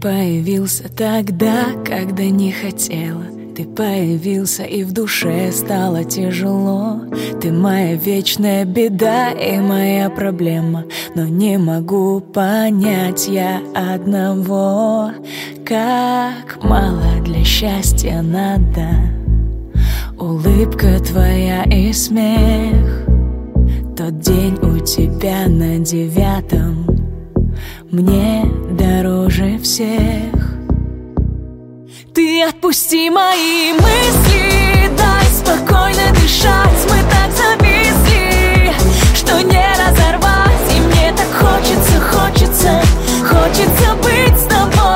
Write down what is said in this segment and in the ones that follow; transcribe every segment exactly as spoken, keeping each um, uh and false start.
появился тогда, когда не хотела. Ты появился, и в душе стало тяжело. Ты моя вечная беда и моя проблема, но не могу понять я одного: как мало для счастья надо. Улыбка твоя и смех, тот день у тебя на девятом мне дороже всех. Ты отпусти мои мысли, дай спокойно дышать. Мы так зависли, что не разорвать. И мне так хочется, хочется, хочется быть с тобой.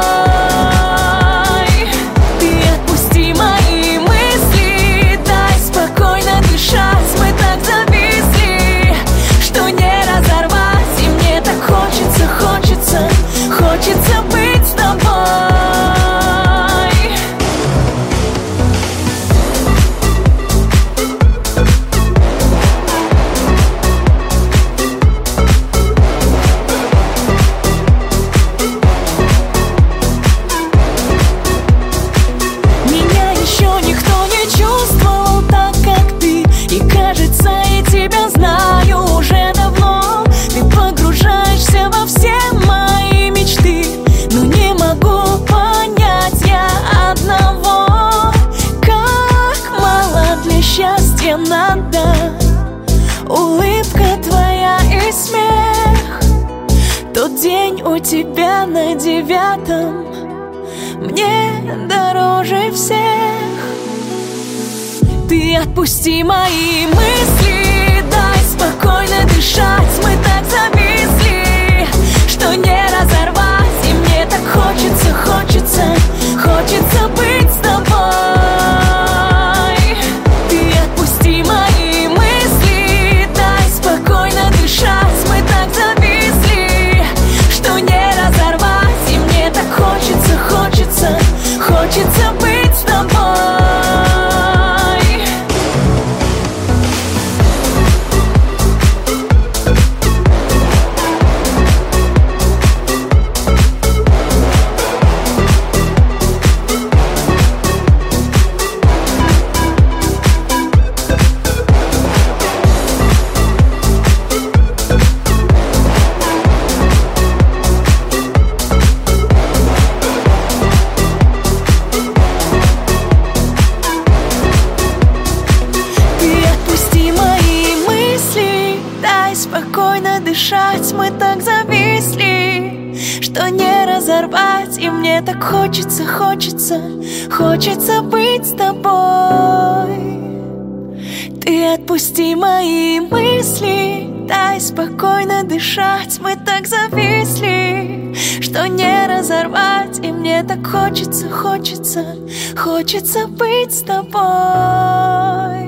Ты отпусти мои мысли, дай спокойно дышать. Мы так зависли, что не разорвать. И мне так хочется, хочется, хочется быть с тобой. Надо улыбка твоя и смех, тот день у тебя на девятом мне дороже всех. Ты отпусти мои мысли, дай спокойно дышать. Мы так зависли, что не разорвать. И мне так хочется, хочется, хочется быть с тобой. Хочется быть с тобой. Спокойно дышать, мы так зависли, что не разорвать. И мне так хочется, хочется, хочется быть с тобой. Ты отпусти мои мысли, дай спокойно дышать. Мы так зависли, что не разорвать. И мне так хочется, хочется, хочется быть с тобой.